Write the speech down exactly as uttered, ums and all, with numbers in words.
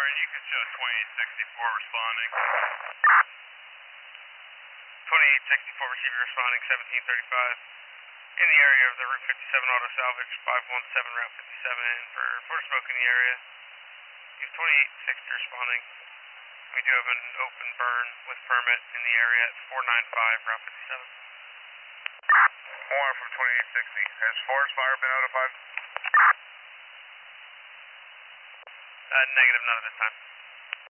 and you can show twenty-eight sixty-four responding. twenty-eight sixty-four receiving responding, seventeen thirty-five. In the area of the Route fifty-seven Auto Salvage, five one seven Route fifty-seven in for, for smoke in the area. You have twenty-eight sixty responding. We do have an open burn with permit in the area at four ninety-five Route fifty-seven. One from twenty-eight sixty. Has forest fire been notified? Uh, negative, none at this time.